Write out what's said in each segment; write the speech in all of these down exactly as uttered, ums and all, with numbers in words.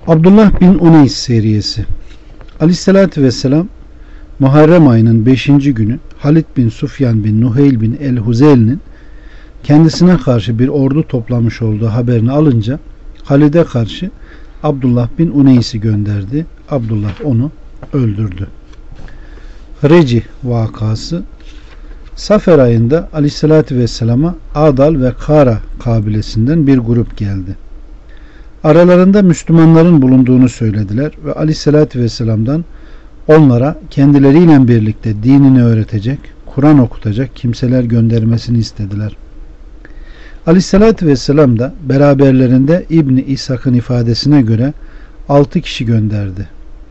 Abdullah bin Uneys seriyesi. Aleyhissalatü vesselam Muharrem ayının beşinci günü Halid bin Sufyan bin Nuheyl bin el-Huzel'in kendisine karşı bir ordu toplamış olduğu haberini alınca Halid'e karşı Abdullah bin Uneys'i gönderdi. Abdullah onu öldürdü. Reci vakası. Safer ayında Aleyhissalatü vesselama Adal ve Kara kabilesinden bir grup geldi. Aralarında Müslümanların bulunduğunu söylediler ve Aleyhissalatü vesselam'dan onlara kendileriyle birlikte dinini öğretecek, Kur'an okutacak kimseler göndermesini istediler. Aleyhissalatü vesselam da beraberlerinde İbni İshak'ın ifadesine göre altı kişi gönderdi.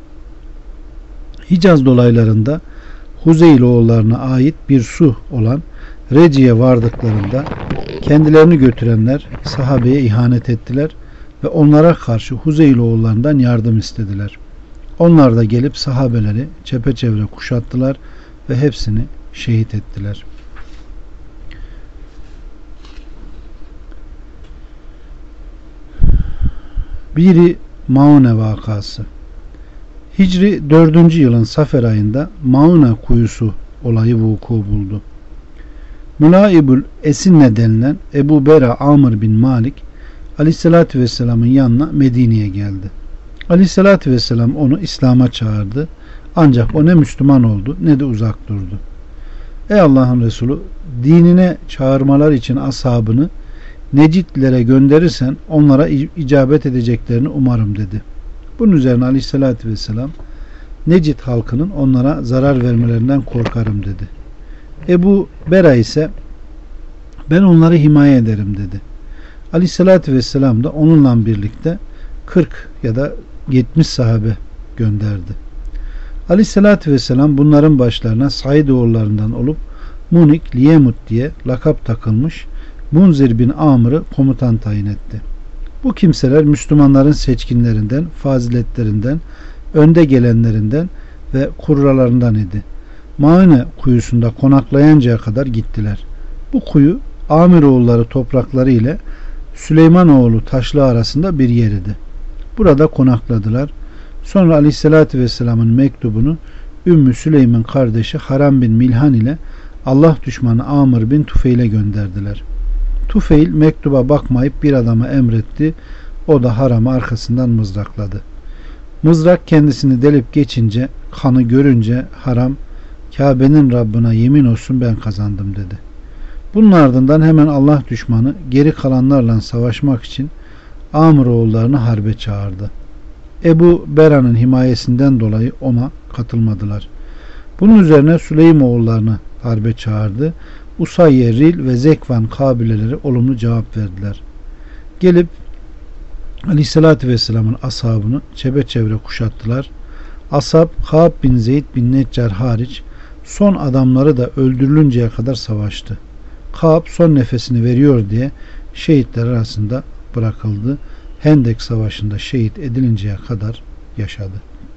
Hicaz dolaylarında Huzeyl oğullarına ait bir su olan Reci'ye vardıklarında kendilerini götürenler sahabeye ihanet ettiler ve onlara karşı Huzeyl oğullarından yardım istediler. Onlar da gelip sahabeleri çepeçevre kuşattılar ve hepsini şehit ettiler. Biri Maune vakası. Hicri dördüncü yılın Safer ayında Maune kuyusu olayı vuku buldu. Mülaibül Esinne denilen Ebu Bera Amr bin Malik Aleyhissalatü Vesselam'ın yanına Medine'ye geldi. Aleyhissalatü Vesselam onu İslam'a çağırdı. Ancak o ne Müslüman oldu ne de uzak durdu. Ey Allah'ın Resulü, dinine çağırmalar için ashabını Necidlere gönderirsen onlara icabet edeceklerini umarım dedi. Bunun üzerine Aleyhissalatü Vesselam Necid halkının onlara zarar vermelerinden korkarım dedi. Ebu Bera ise ben onları himaye ederim dedi. Aleyhissalatü Vesselam da onunla birlikte kırk ya da yetmiş sahabe gönderdi. Aleyhissalatü Vesselam bunların başlarına Said oğullarından olup Munik Liyemut diye lakap takılmış Munzir bin Amr'ı komutan tayin etti. Bu kimseler Müslümanların seçkinlerinden, faziletlerinden, önde gelenlerinden ve kurralarından idi. Maune kuyusunda konaklayıncaya kadar gittiler. Bu kuyu Amiroğulları toprakları ile Süleymanoğlu taşlı arasında bir yer idi. Burada konakladılar. Sonra Aleyhisselatü Vesselam'ın mektubunu Ümmü Süleym'in kardeşi Haram bin Milhan ile Allah düşmanı Amr bin Tufeil'e gönderdiler. Tufeil mektuba bakmayıp bir adama emretti. O da Haram'ı arkasından mızrakladı. Mızrak kendisini delip geçince, kanı görünce Haram, Kabe'nin Rabbına yemin olsun ben kazandım dedi. Bunun ardından hemen Allah düşmanı geri kalanlarla savaşmak için Amr oğullarını harbe çağırdı. Ebu Bera'nın himayesinden dolayı ona katılmadılar. Bunun üzerine Süleym oğullarını harbe çağırdı. Usayye, Ril ve Zekvan kabileleri olumlu cevap verdiler. Gelip Aleyhisselatü Vesselam'ın ashabını çepeçevre kuşattılar. Ashab Kâb bin Zeyd bin Neccar hariç son adamları da öldürülünceye kadar savaştı. Kâb son nefesini veriyor diye şehitler arasında bırakıldı. Hendek Savaşı'nda şehit edilinceye kadar yaşadı.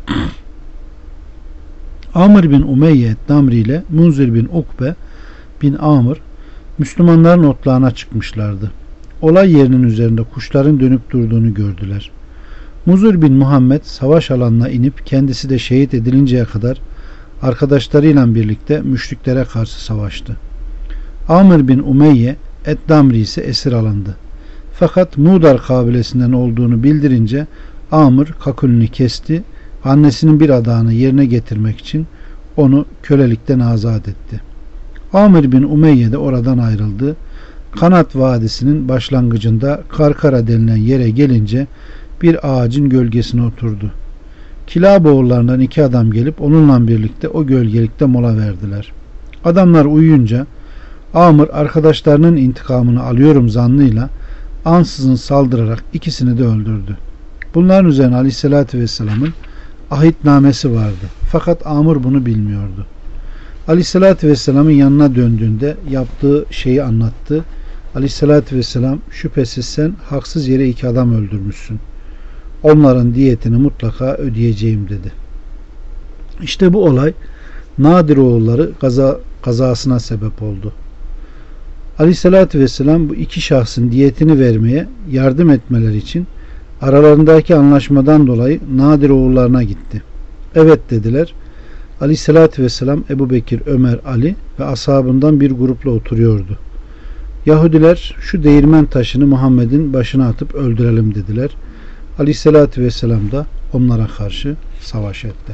Amr bin Umeyye Damri ile Munzir bin Ukbe bin Amr Müslümanların otlağına çıkmışlardı. Olay yerinin üzerinde kuşların dönüp durduğunu gördüler. Muzur bin Muhammed savaş alanına inip kendisi de şehit edilinceye kadar arkadaşlarıyla birlikte müşriklere karşı savaştı. Amr bin Umeyye Eddamri ise esir alındı. Fakat Mudar kabilesinden olduğunu bildirince Amr kakulünü kesti, annesinin bir adağını yerine getirmek için onu kölelikten azat etti. Amr bin Umeyye de oradan ayrıldı. Kanat Vadisi'nin başlangıcında Karkara denilen yere gelince bir ağacın gölgesine oturdu. Kilab oğullarından iki adam gelip onunla birlikte o gölgelikte mola verdiler. Adamlar uyuyunca Amr arkadaşlarının intikamını alıyorum zannıyla ansızın saldırarak ikisini de öldürdü. Bunların üzerine Aleyhisselatü Vesselam'ın ahitnamesi vardı. Fakat Amr bunu bilmiyordu. Aleyhisselatü Vesselam'ın yanına döndüğünde yaptığı şeyi anlattı. Aleyhisselatü Vesselam şüphesiz sen haksız yere iki adam öldürmüşsün. Onların diyetini mutlaka ödeyeceğim dedi. İşte bu olay Nadir oğulları kaza, kazasına sebep oldu. Aleyhissalatü vesselam bu iki şahsın diyetini vermeye yardım etmeleri için Aralarındaki anlaşmadan dolayı Nadir oğullarına gitti. Evet dediler. Aleyhissalatü vesselam Ebu Bekir, Ömer, Ali ve ashabından bir grupla oturuyordu. Yahudiler şu değirmen taşını Muhammed'in başına atıp öldürelim dediler. Aleyhissalatü vesselam da onlara karşı savaş etti.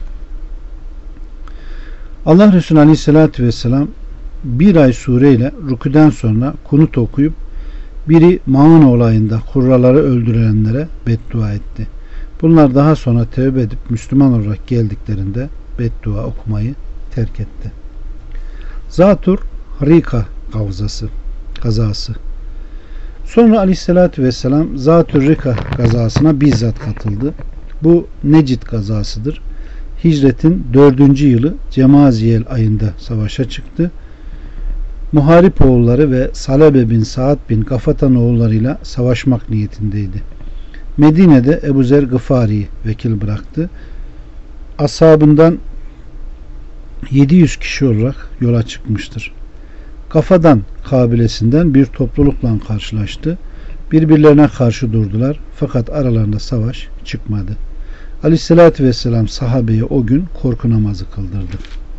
Allah Resulü Aleyhissalatü vesselam bir ay sureyle rüküden sonra kunut okuyup biri Maun olayında kurraları öldürenlere beddua etti. Bunlar daha sonra tevbe edip Müslüman olarak geldiklerinde beddua okumayı terk etti. Zatur Rika kavzası, kazası. Sonra Aleyhisselatü Vesselam Zatur Rika kazasına bizzat katıldı. Bu Necid kazasıdır. Hicretin dördüncü yılı Cemaziyel ayında savaşa çıktı. Muharip oğulları ve Salabe bin Saad bin Gafatan oğullarıyla savaşmak niyetindeydi. Medine'de Ebu Zer Gıfari'yi vekil bıraktı. Ashabından yedi yüz kişi olarak yola çıkmıştır. Kafadan kabilesinden bir toplulukla karşılaştı. Birbirlerine karşı durdular. Fakat aralarında savaş çıkmadı. Aleyhissalatü vesselam sahabeye o gün korku namazı kıldırdı.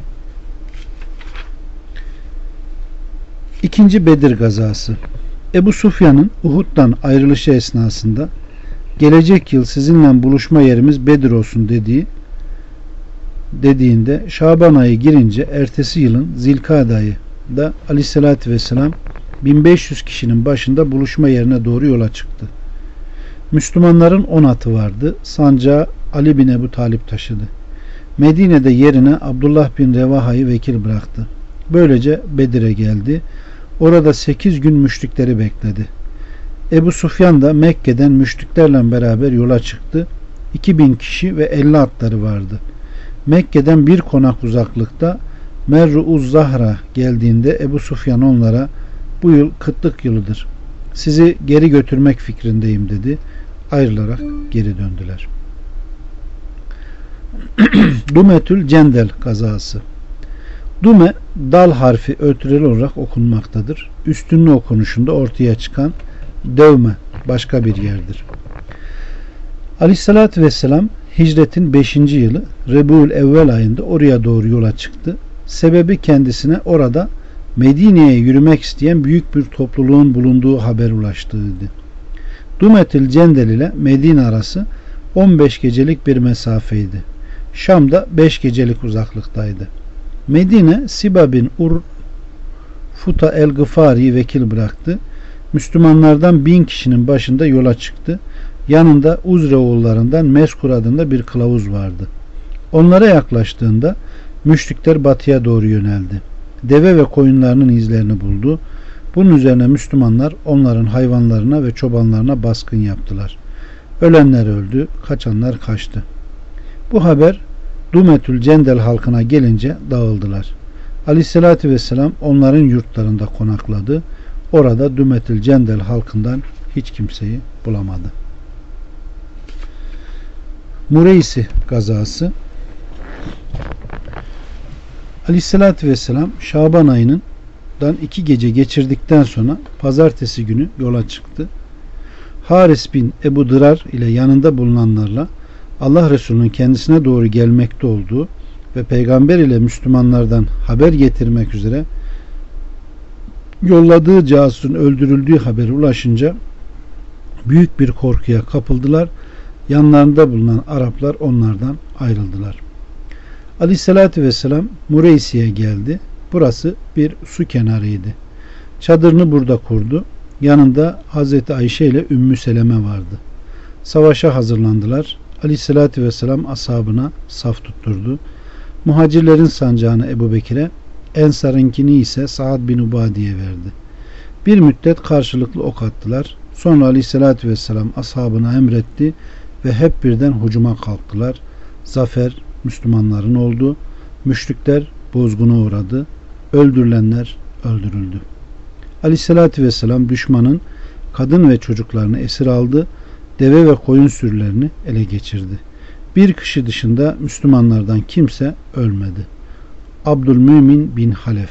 İkinci Bedir gazası. Ebu Sufyan'ın Uhud'dan ayrılışı esnasında gelecek yıl sizinle buluşma yerimiz Bedir olsun dediği dediğinde Şaban ayı girince ertesi yılın Zilkade ayı da Aleyhisselatü Vesselam bin beş yüz kişinin başında buluşma yerine doğru yola çıktı. Müslümanların on atı vardı. Sancağı Ali bin Ebu Talip taşıdı. Medine'de yerine Abdullah bin Revaha'yı vekil bıraktı. Böylece Bedir'e geldi. Orada sekiz gün müşrikleri bekledi. Ebu Sufyan da Mekke'den müşriklerle beraber yola çıktı. iki bin kişi ve elli atları vardı. Mekke'den bir konak uzaklıkta Merru'uz Zahra geldiğinde Ebu Sufyan onlara bu yıl kıtlık yılıdır. Sizi geri götürmek fikrindeyim dedi. Ayrılarak geri döndüler. Dumetül Cendel kazası. Dume dal harfi ötüreli olarak okunmaktadır. Üstünlü okunuşunda ortaya çıkan dövme başka bir yerdir. Aleyhissalatü vesselam hicretin beşinci yılı Rebul Evvel ayında oraya doğru yola çıktı. Sebebi kendisine orada Medine'ye yürümek isteyen büyük bir topluluğun bulunduğu haber ulaştığıydı. Dumetül Cendel ile Medine arası on beş gecelik bir mesafeydi. Şam'da beş gecelik uzaklıktaydı. Medine Siba bin Ur Futa el-Gıfari'yi vekil bıraktı. Müslümanlardan bin kişinin başında yola çıktı. Yanında Uzre oğullarından Meskur adında bir kılavuz vardı. Onlara yaklaştığında müşrikler batıya doğru yöneldi. Deve ve koyunlarının izlerini buldu. Bunun üzerine Müslümanlar onların hayvanlarına ve çobanlarına baskın yaptılar. Ölenler öldü, kaçanlar kaçtı. Bu haber Dumetül Cendel halkına gelince dağıldılar. Aleyhissalatü vesselam onların yurtlarında konakladı. Orada Dumetül Cendel halkından hiç kimseyi bulamadı. Mureysi gazası. Aleyhissalatü vesselam Şaban ayının iki gece geçirdikten sonra pazartesi günü yola çıktı. Haris bin Ebu Dırar ile yanında bulunanlarla Allah Resulü'nün kendisine doğru gelmekte olduğu ve peygamber ile Müslümanlardan haber getirmek üzere yolladığı casusun öldürüldüğü haberi ulaşınca büyük bir korkuya kapıldılar. Yanlarında bulunan Araplar onlardan ayrıldılar. Aleyhissalatü vesselam Mureysi'ye geldi. Burası bir su kenarıydı. Çadırını burada kurdu. Yanında Hazreti Ayşe ile Ümmü Seleme vardı. Savaşa hazırlandılar. Aleyhissalatü vesselam ashabına saf tutturdu. Muhacirlerin sancağını Ebu Bekir'e, Ensar'ınkini ise Sa'd bin Ubadi'ye verdi. Bir müddet karşılıklı ok attılar. Sonra Aleyhissalatü vesselam ashabına emretti ve hep birden hucuma kalktılar. Zafer Müslümanların oldu. Müşrikler bozguna uğradı. Öldürülenler öldürüldü. Aleyhissalatü vesselam düşmanın kadın ve çocuklarını esir aldı. Deve ve koyun sürülerini ele geçirdi. Bir kişi dışında Müslümanlardan kimse ölmedi. Abdülmümin bin Halef.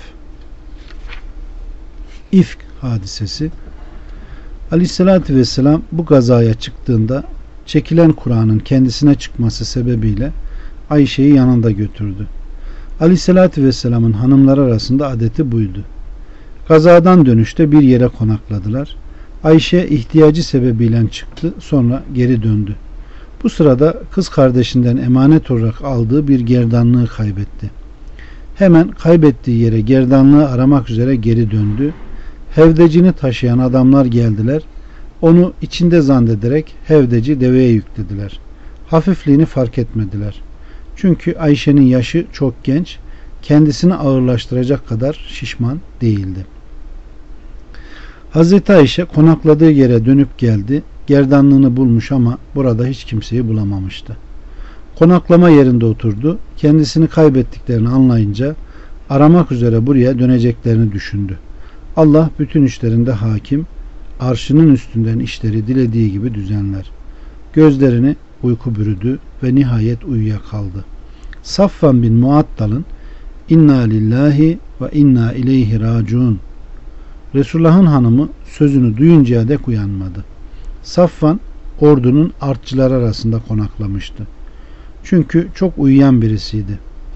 İfk hadisesi. Aleyhissalatü vesselam bu gazaya çıktığında çekilen Kur'an'ın kendisine çıkması sebebiyle Ayşe'yi yanında götürdü. Aleyhissalatü vesselamın hanımları arasında adeti buydu. Kazadan dönüşte bir yere konakladılar. Ayşe ihtiyacı sebebiyle çıktı, sonra geri döndü. Bu sırada kız kardeşinden emanet olarak aldığı bir gerdanlığı kaybetti. Hemen kaybettiği yere gerdanlığı aramak üzere geri döndü. Hevdecini taşıyan adamlar geldiler. Onu içinde zannederek hevdeci deveye yüklediler. Hafifliğini fark etmediler. Çünkü Ayşe'nin yaşı çok genç, kendisini ağırlaştıracak kadar şişman değildi. Hazreti Ayşe konakladığı yere dönüp geldi. Gerdanlığını bulmuş ama burada hiç kimseyi bulamamıştı. Konaklama yerinde oturdu. Kendisini kaybettiklerini anlayınca aramak üzere buraya döneceklerini düşündü. Allah bütün işlerinde hakim, arşının üstünden işleri dilediği gibi düzenler. Gözlerini uyku bürüdü ve nihayet uyuyakaldı. Safvan bin Muattal'ın "İnna lillahi ve inna ileyhi raciun" Resulullah'ın hanımı sözünü duyuncaya dek uyanmadı. Safvan ordunun artçıları arasında konaklamıştı. Çünkü çok uyuyan birisiydi.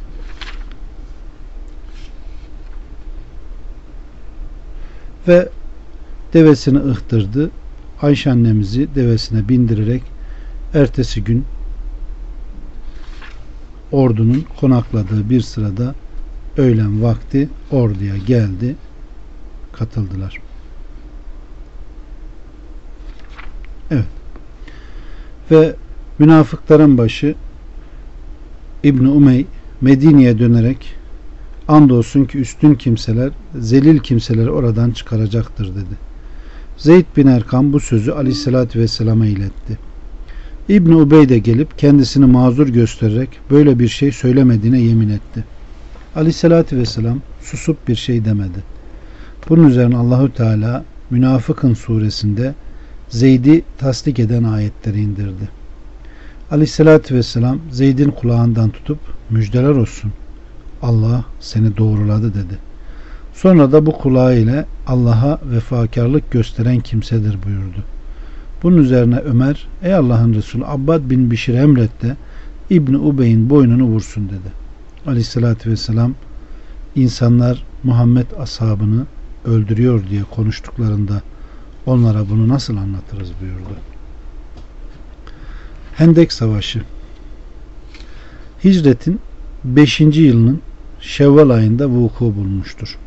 Ve devesini ıhtırdı. Ayşe annemizi devesine bindirerek ertesi gün ordunun konakladığı bir sırada öğlen vakti orduya geldi, katıldılar. Evet. Ve münafıkların başı İbn-i Umey Medine'ye dönerek andolsun ki üstün kimseler zelil kimseleri oradan çıkaracaktır dedi. Zeyd bin Erkam bu sözü Aleyhisselatü Vesselam'a iletti. İbn-i Ubey de gelip kendisini mazur göstererek böyle bir şey söylemediğine yemin etti. Aleyhisselatü Vesselam susup bir şey demedi. Bunun üzerine Allahü Teala Münafıkın suresinde Zeyd'i tasdik eden ayetleri indirdi. Aleyhissalatü vesselam Zeyd'in kulağından tutup müjdeler olsun, Allah seni doğruladı dedi. Sonra da bu kulağı ile Allah'a vefakarlık gösteren kimsedir buyurdu. Bunun üzerine Ömer, ey Allah'ın Resulü, Abbad bin Bişir emret de İbn-i Ubey'in boynunu vursun dedi. Aleyhissalatü vesselam insanlar Muhammed ashabını öldürüyor diye konuştuklarında onlara bunu nasıl anlatırız buyurdu. Hendek Savaşı Hicretin beşinci yılının Şevval ayında vuku bulmuştur.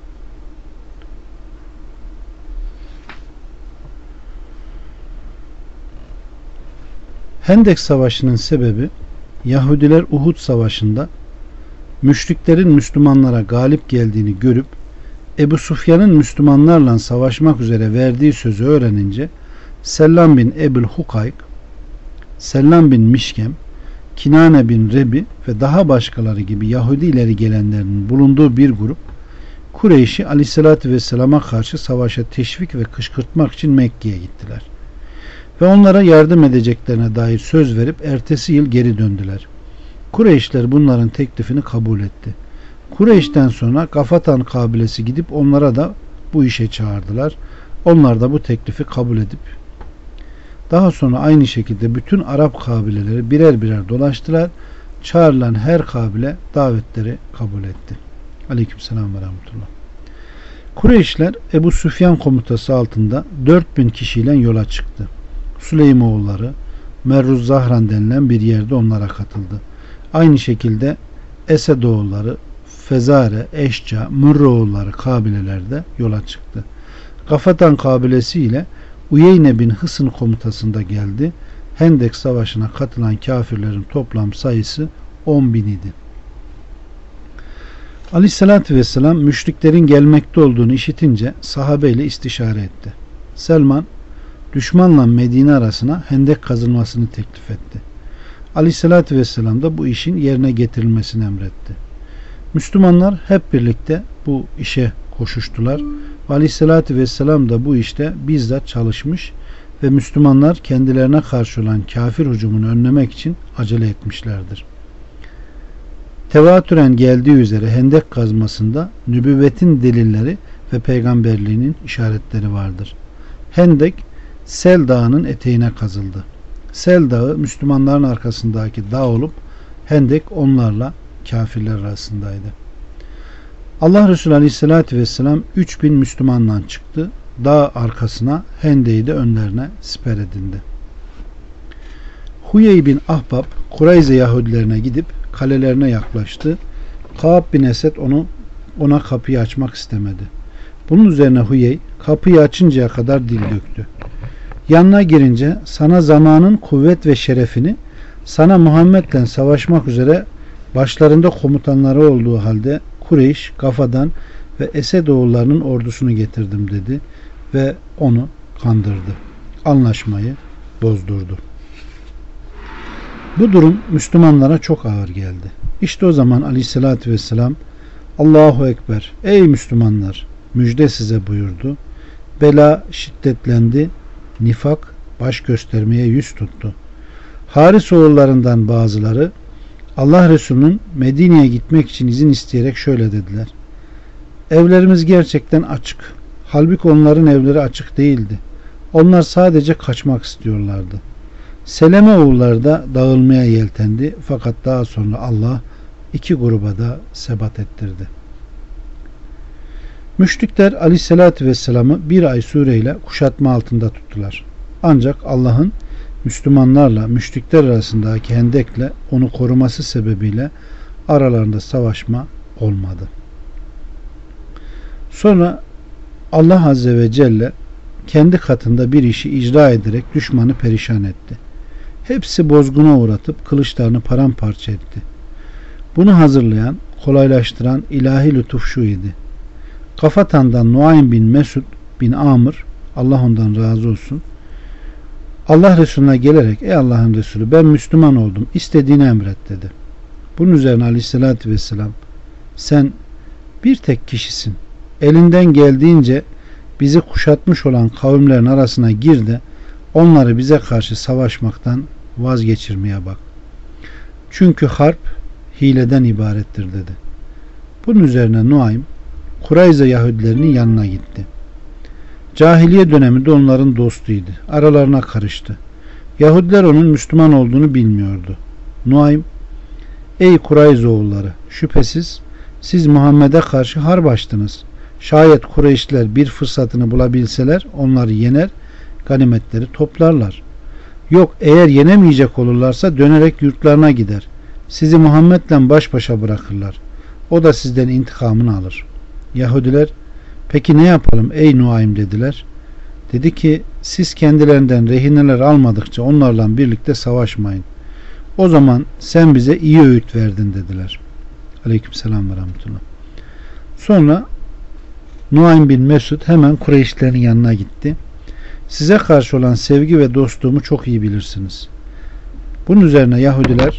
Hendek Savaşı'nın sebebi Yahudiler Uhud Savaşı'nda müşriklerin Müslümanlara galip geldiğini görüp Ebu Sufyan'ın Müslümanlarla savaşmak üzere verdiği sözü öğrenince Sellam bin Ebul Hukayk, Sellam bin Mişkem, Kinane bin Rebi ve daha başkaları gibi Yahudi ileri gelenlerin bulunduğu bir grup Kureyş'i Aleyhisselatü Vesselam'a karşı savaşa teşvik ve kışkırtmak için Mekke'ye gittiler. Ve onlara yardım edeceklerine dair söz verip ertesi yıl geri döndüler. Kureyşler bunların teklifini kabul etti. Kureyş'ten sonra Gafatan kabilesi gidip onlara da bu işe çağırdılar. Onlar da bu teklifi kabul edip daha sonra aynı şekilde bütün Arap kabileleri birer birer dolaştılar. Çağrılan her kabile davetleri kabul etti. Aleykümselam ve rahmetullah. Kureyşler Ebu Süfyan komutası altında dört bin kişiyle yola çıktı. Süleymoğulları Merruz Zahran denilen bir yerde onlara katıldı. Aynı şekilde Esedoğulları, Fezare, Eşca, Mürroğulları kabilelerde yola çıktı. Gafatan kabilesi ile Uyeyne bin Hısın komutasında geldi. Hendek Savaşı'na katılan kafirlerin toplam sayısı on bin idi. Aleyhissalatü vesselam müşriklerin gelmekte olduğunu işitince sahabeyle istişare etti. Selman düşmanla Medine arasına hendek kazılmasını teklif etti. Aleyhissalatü vesselam da bu işin yerine getirilmesini emretti. Müslümanlar hep birlikte bu işe koşuştular. Aleyhissalatü vesselam da bu işte bizzat çalışmış ve Müslümanlar kendilerine karşı olan kafir hücumunu önlemek için acele etmişlerdir. Tevatüren geldiği üzere hendek kazmasında nübüvvetin delilleri ve peygamberliğinin işaretleri vardır. Hendek Sel Dağı'nın eteğine kazıldı. Sel Dağı Müslümanların arkasındaki dağ olup Hendek onlarla kafirler arasındaydı. Allah Resulü Aleyhisselatü Vesselam üç bin Müslümandan çıktı. Dağ arkasına, Hendek'i de önlerine siper edindi. Huyey bin Ahbab Kureyze Yahudilerine gidip kalelerine yaklaştı. Kâb bin Esed onu ona kapıyı açmak istemedi. Bunun üzerine Huyey kapıyı açıncaya kadar dil döktü. Yanına girince sana zamanın kuvvet ve şerefini, sana Muhammed'le savaşmak üzere başlarında komutanları olduğu halde Kureyş, Gafa'dan ve Esed oğullarının ordusunu getirdim dedi ve onu kandırdı. Anlaşmayı bozdurdu. Bu durum Müslümanlara çok ağır geldi. İşte o zaman Aleyhisselatü Vesselam Allahu Ekber, ey Müslümanlar, müjde size buyurdu. Bela şiddetlendi, nifak baş göstermeye yüz tuttu. Haris oğullarından bazıları Allah Resulü'nün Medine'ye gitmek için izin isteyerek şöyle dediler. Evlerimiz gerçekten açık. Halbuki onların evleri açık değildi. Onlar sadece kaçmak istiyorlardı. Seleme oğulları da dağılmaya yeltendi. Fakat daha sonra Allah iki gruba da sebat ettirdi. Müşrikler Aleyhisselatü Vesselam'ı bir ay süreyle kuşatma altında tuttular. Ancak Allah'ın Müslümanlarla müşrikler arasındaki hendekle onu koruması sebebiyle aralarında savaşma olmadı. Sonra Allah Azze ve Celle kendi katında bir işi icra ederek düşmanı perişan etti. Hepsi bozguna uğratıp kılıçlarını paramparça etti. Bunu hazırlayan, kolaylaştıran ilahi lütuf şu idi. Kafatan'dan Nuaym bin Mesud bin Amr, Allah ondan razı olsun, Allah Resulüne gelerek ey Allah'ın Resulü ben Müslüman oldum, istediğini emret dedi. Bunun üzerine Aleyhisselatü Vesselam sen bir tek kişisin, elinden geldiğince bizi kuşatmış olan kavimlerin arasına gir de onları bize karşı savaşmaktan vazgeçirmeye bak. Çünkü harp hileden ibarettir dedi. Bunun üzerine Nuaym Kureyze Yahudilerinin yanına gitti. Cahiliye döneminde onların dostuydu. Aralarına karıştı. Yahudiler onun Müslüman olduğunu bilmiyordu. Nuaym ey Kureyze oğulları, şüphesiz siz Muhammed'e karşı harp açtınız. Şayet Kureyşliler bir fırsatını bulabilseler onları yener, ganimetleri toplarlar. Yok eğer yenemeyecek olurlarsa dönerek yurtlarına gider. Sizi Muhammed'le baş başa bırakırlar. O da sizden intikamını alır. Yahudiler peki ne yapalım ey Nuaym dediler. Dedi ki siz kendilerinden rehineler almadıkça onlarla birlikte savaşmayın. O zaman sen bize iyi öğüt verdin dediler. Aleykümselam ve rahmetullah. Sonra Nuaym bin Mesud hemen Kureyşlilerin yanına gitti. Size karşı olan sevgi ve dostluğumu çok iyi bilirsiniz. Bunun üzerine Yahudiler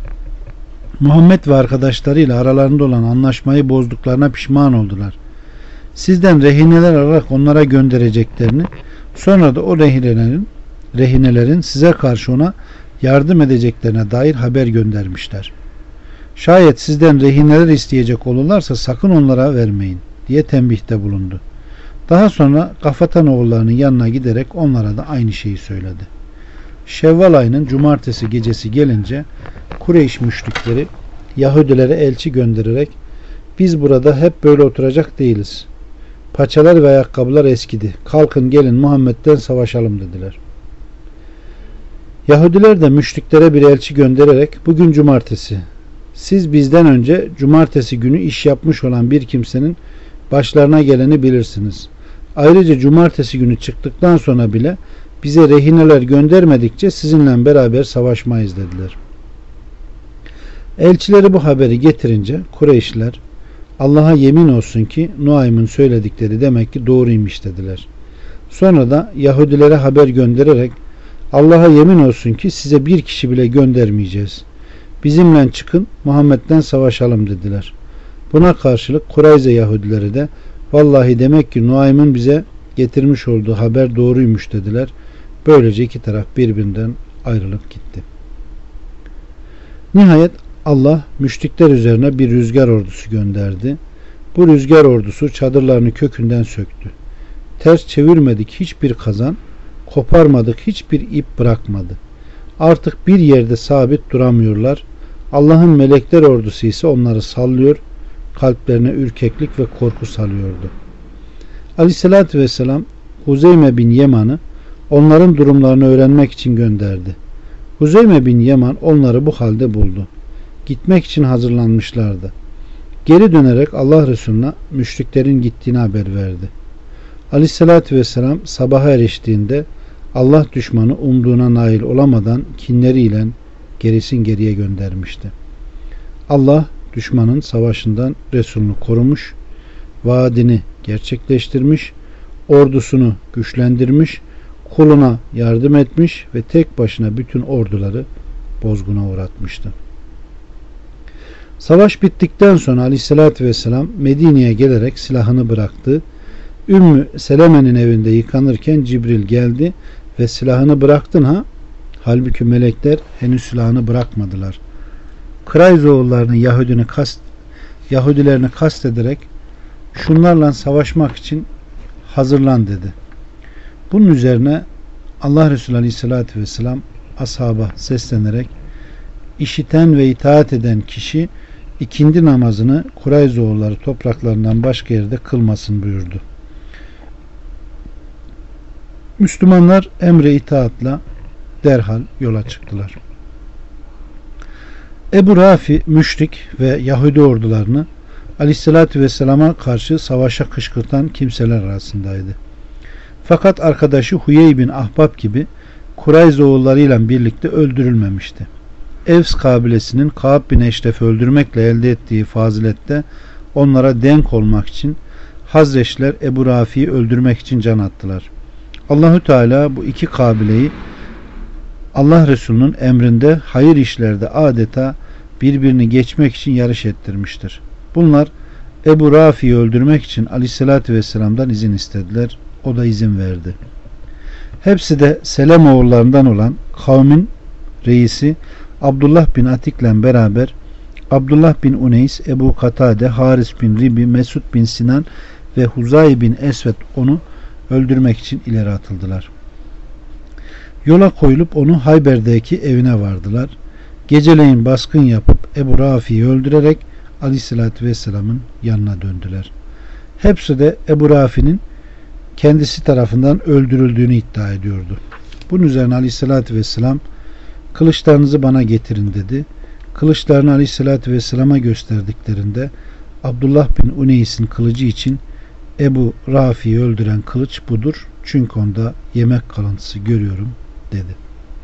Muhammed ve arkadaşlarıyla aralarında olan anlaşmayı bozduklarına pişman oldular. Sizden rehineler alarak onlara göndereceklerini, sonra da o rehinelerin, rehinelerin size karşı ona yardım edeceklerine dair haber göndermişler. Şayet sizden rehineler isteyecek olurlarsa sakın onlara vermeyin diye tembihte bulundu. Daha sonra Gafatan oğullarının yanına giderek onlara da aynı şeyi söyledi. Şevval ayının cumartesi gecesi gelince Kureyş müşrikleri Yahudilere elçi göndererek biz burada hep böyle oturacak değiliz. Paçalar ve ayakkabılar eskidi. Kalkın gelin Muhammed'den savaşalım dediler. Yahudiler de müşriklere bir elçi göndererek bugün cumartesi. Siz bizden önce cumartesi günü iş yapmış olan bir kimsenin başlarına geleni bilirsiniz. Ayrıca cumartesi günü çıktıktan sonra bile bize rehineler göndermedikçe sizinle beraber savaşmayız dediler. Elçileri bu haberi getirince Kureyşliler Allah'a yemin olsun ki Nuaym'ın söyledikleri demek ki doğruymuş dediler. Sonra da Yahudilere haber göndererek Allah'a yemin olsun ki size bir kişi bile göndermeyeceğiz. Bizimle çıkın Muhammed'den savaşalım dediler. Buna karşılık Kureyze Yahudileri de vallahi demek ki Nuaym'ın bize getirmiş olduğu haber doğruymuş dediler. Böylece iki taraf birbirinden ayrılıp gitti. Nihayet Allah müşrikler üzerine bir rüzgar ordusu gönderdi. Bu rüzgar ordusu çadırlarını kökünden söktü. Ters çevirmedik hiçbir kazan, koparmadık hiçbir ip bırakmadı. Artık bir yerde sabit duramıyorlar. Allah'ın melekler ordusu ise onları sallıyor, kalplerine ürkeklik ve korku salıyordu. Aleyhissalatü vesselam Huzeyme bin Yeman'ı onların durumlarını öğrenmek için gönderdi. Huzeyme bin Yeman onları bu halde buldu. Gitmek için hazırlanmışlardı. Geri dönerek Allah Resulü'ne müşriklerin gittiğini haber verdi. Aleyhissalatü vesselam sabaha eriştiğinde Allah düşmanı umduğuna nail olamadan kinleriyle gerisin geriye göndermişti. Allah düşmanın savaşından Resulünü korumuş, vaadini gerçekleştirmiş, ordusunu güçlendirmiş, kuluna yardım etmiş ve tek başına bütün orduları bozguna uğratmıştı. Savaş bittikten sonra Aleyhisselatü Vesselam Medine'ye gelerek silahını bıraktı. Ümmü Seleme'nin evinde yıkanırken Cibril geldi ve silahını bıraktın ha? Halbuki melekler henüz silahını bırakmadılar. Kırayzoğullarının Yahudini kast, Yahudilerini kastederek şunlarla savaşmak için hazırlan dedi. Bunun üzerine Allah Resulü Aleyhisselatü Vesselam ashaba seslenerek işiten ve itaat eden kişi ikindi namazını Kurayzoğulları topraklarından başka yerde kılmasın buyurdu. Müslümanlar emre itaatla derhal yola çıktılar. Ebu Rafi müşrik ve Yahudi ordularını Aleyhisselatü Vesselam'a karşı savaşa kışkırtan kimseler arasındaydı. Fakat arkadaşı Huyey bin Ahbab gibi Kurayzoğullarıyla birlikte öldürülmemişti. Evs kabilesinin Ka'b bin Eşref'i öldürmekle elde ettiği fazilette onlara denk olmak için Hazreçler Ebu Rafi'yi öldürmek için can attılar. Allahü Teala bu iki kabileyi Allah Resulü'nün emrinde hayır işlerde adeta birbirini geçmek için yarış ettirmiştir. Bunlar Ebu Rafi'yi öldürmek için Aleyhisselatü Vesselam'dan izin istediler. O da izin verdi. Hepsi de Selem oğullarından olan kavmin reisi Abdullah bin Atik'le beraber Abdullah bin Uneys, Ebu Katade, Haris bin Ribi, Mesud bin Sinan ve Huzay bin Esved onu öldürmek için ileri atıldılar. Yola koyulup onu Hayber'deki evine vardılar. Geceleyin baskın yapıp Ebu Rafi'yi öldürerek Aleyhisselatü Vesselam'ın yanına döndüler. Hepsi de Ebu Rafi'nin kendisi tarafından öldürüldüğünü iddia ediyordu. Bunun üzerine Aleyhisselatü Vesselam kılıçlarınızı bana getirin dedi. Kılıçlarını Aleyhisselatü Vesselam'a gösterdiklerinde Abdullah bin Uneys'in kılıcı için Ebu Rafi'yi öldüren kılıç budur. Çünkü onda yemek kalıntısı görüyorum dedi.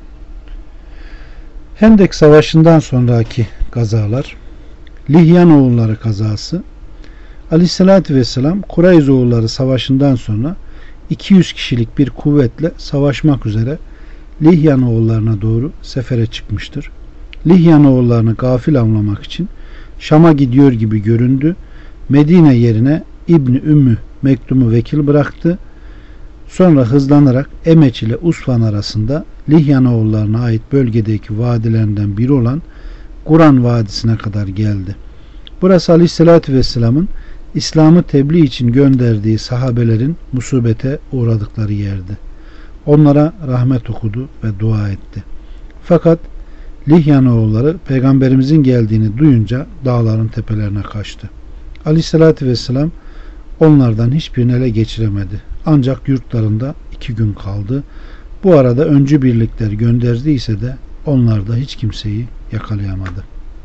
Hendek Savaşı'ndan sonraki gazalar, Lihyanoğulları kazası. Aleyhissalatü Vesselam Kurayzoğulları Savaşı'ndan sonra iki yüz kişilik bir kuvvetle savaşmak üzere Lihyanoğullarına doğru sefere çıkmıştır. Lihyanoğullarını gafil avlamak için Şam'a gidiyor gibi göründü. Medine yerine İbni Ümmü Mektum'u vekil bıraktı. Sonra hızlanarak Emeç ile Usfan arasında Lihyanoğullarına ait bölgedeki vadilerinden biri olan Kur'an Vadisi'ne kadar geldi. Burası Aleyhisselatü Vesselam'ın İslam'ı tebliğ için gönderdiği sahabelerin musibete uğradıkları yerdi. Onlara rahmet okudu ve dua etti. Fakat Lihyanoğulları Peygamberimizin geldiğini duyunca dağların tepelerine kaçtı. Aleyhisselatü Vesselam onlardan hiçbirini ele geçiremedi. Ancak yurtlarında iki gün kaldı. Bu arada öncü birlikler gönderdiyse de onlar da hiç kimseyi yakalayamadı.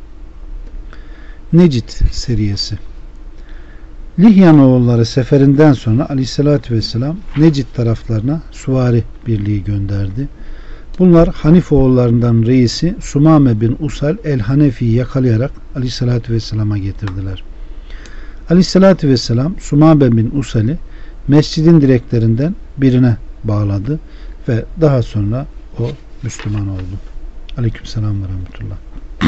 Necid seriyesi. Lihyanoğulları seferinden sonra Aleyhisselatü Vesselam Necid taraflarına süvari birliği gönderdi. Bunlar Hanif oğullarından reisi Sumame bin Usal el-Hanefi'yi yakalayarak Aleyhisselatü Vesselam'a getirdiler. Aleyhisselatü Vesselam Sumame bin Usal'i mescidin direklerinden birine bağladı ve daha sonra o Müslüman oldu. Aleykümselam ve rahmetullah.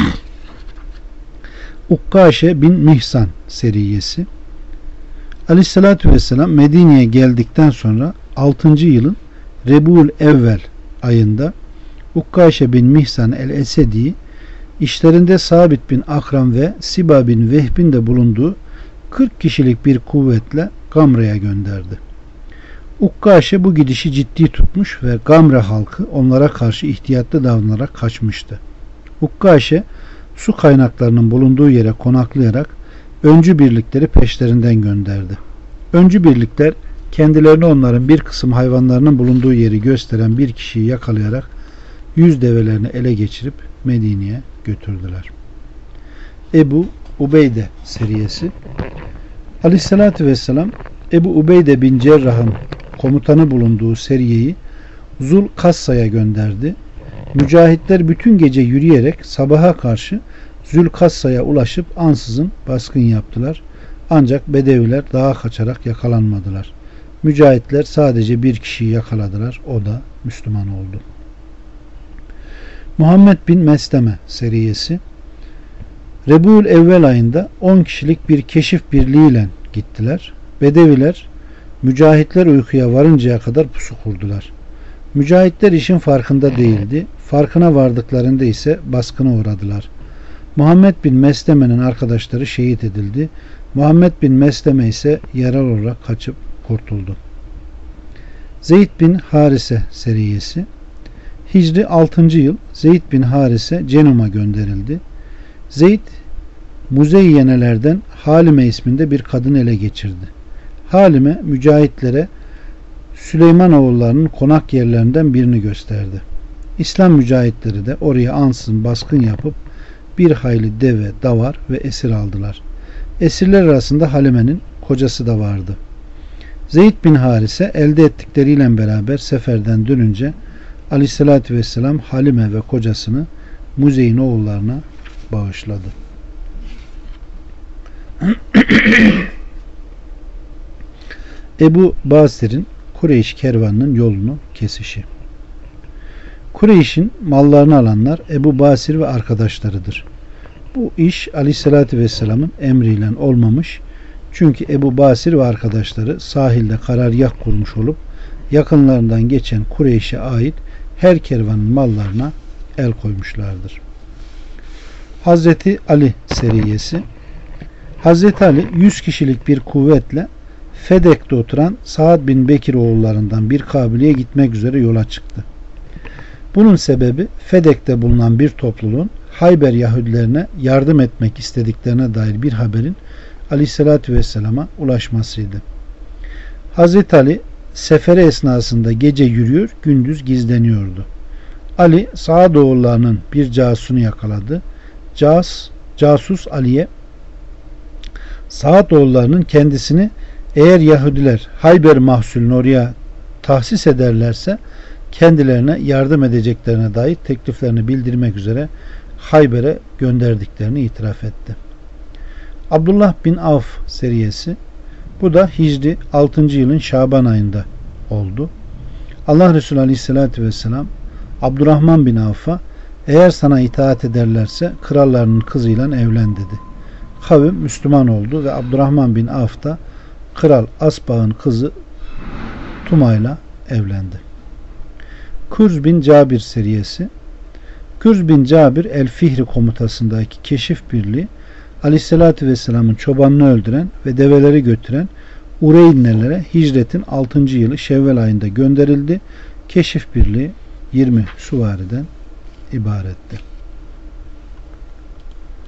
Ukkaşe bin Mihsan seriyesi. Aleyhissalatü Vesselam Medine'ye geldikten sonra altıncı yılın Rebul Evvel ayında Ukkaşe bin Mihsan el-Esedi'yi işlerinde Sabit bin Akram ve Siba bin Vehb'in de bulunduğu kırk kişilik bir kuvvetle Gamre'ye gönderdi. Ukkaşe bu gidişi ciddi tutmuş ve Gamre halkı onlara karşı ihtiyatlı davranarak kaçmıştı. Ukkaşe su kaynaklarının bulunduğu yere konaklayarak öncü birlikleri peşlerinden gönderdi. Öncü birlikler kendilerine onların bir kısım hayvanlarının bulunduğu yeri gösteren bir kişiyi yakalayarak yüz develerini ele geçirip Medine'ye götürdüler. Ebu Ubeyde seriyesi. Aleyhissalatü vesselam Ebu Ubeyde bin Cerrah'ın komutanı bulunduğu seriyeyi Zul Kassa'ya gönderdi. Mücahitler bütün gece yürüyerek sabaha karşı Zülkassa'ya ulaşıp ansızın baskın yaptılar. Ancak Bedeviler dağa kaçarak yakalanmadılar. Mücahitler sadece bir kişiyi yakaladılar. O da Müslüman oldu. Muhammed bin Mesleme seriyesi. Rebul Evvel ayında on kişilik bir keşif birliğiyle gittiler. Bedeviler mücahitler uykuya varıncaya kadar pusu kurdular. Mücahitler işin farkında değildi. Farkına vardıklarında ise baskına uğradılar. Muhammed bin Mesleme'nin arkadaşları şehit edildi. Muhammed bin Mesleme ise yaralı olarak kaçıp kurtuldu. Zeyd bin Harise seriyesi. Hicri altıncı yıl Zeyd bin Harise Cenum'a gönderildi. Zeyd Muzeyyenelerden Halime isminde bir kadın ele geçirdi. Halime mücahitlere Süleyman oğullarının konak yerlerinden birini gösterdi. İslam mücahitleri de oraya ansızın baskın yapıp bir hayli deve, davar ve esir aldılar. Esirler arasında Halime'nin kocası da vardı. Zeyd bin Harise elde ettikleriyle beraber seferden dönünce Aleyhisselatü Vesselam Halime ve kocasını Muzey'in oğullarına bağışladı. Ebu Basir'in Kureyş kervanının yolunu kesişi. Kureyş'in mallarını alanlar Ebu Basir ve arkadaşlarıdır. Bu iş Aleyhisselatü Vesselam'ın emriyle olmamış. Çünkü Ebu Basir ve arkadaşları sahilde karargah kurmuş olup yakınlarından geçen Kureyş'e ait her kervanın mallarına el koymuşlardır. Hazreti Ali seriyesi. Hazreti Ali yüz kişilik bir kuvvetle Fedek'te oturan Saad bin Bekir oğullarından bir kabileye gitmek üzere yola çıktı. Bunun sebebi Fedek'te bulunan bir topluluğun Hayber Yahudilerine yardım etmek istediklerine dair bir haberin Aleyhisselatü Vesselam'a ulaşmasıydı. Hazreti Ali sefere esnasında gece yürüyor, gündüz gizleniyordu. Ali Saad oğullarının bir casusunu yakaladı. Cas, casus Ali'ye Saad oğullarının kendisini eğer Yahudiler Hayber mahsulünü oraya tahsis ederlerse kendilerine yardım edeceklerine dair tekliflerini bildirmek üzere Hayber'e gönderdiklerini itiraf etti. Abdullah bin Avf seriyesi. Bu da Hicri altıncı yılın Şaban ayında oldu. Allah Resulü Aleyhisselatü Vesselam Abdurrahman bin Avf'a eğer sana itaat ederlerse krallarının kızıyla evlen dedi. Kavim Müslüman oldu ve Abdurrahman bin Avf da Kral Asbağ'ın kızı Tumay'la evlendi. Kürz bin Cabir seriyesi. Kürz bin Cabir El-Fihri komutasındaki keşif birliği Aleyhisselatü Vesselam'ın çobanını öldüren ve develeri götüren Ureynlilere hicretin altıncı yılı Şevval ayında gönderildi. Keşif birliği yirmi süvariden ibaretti.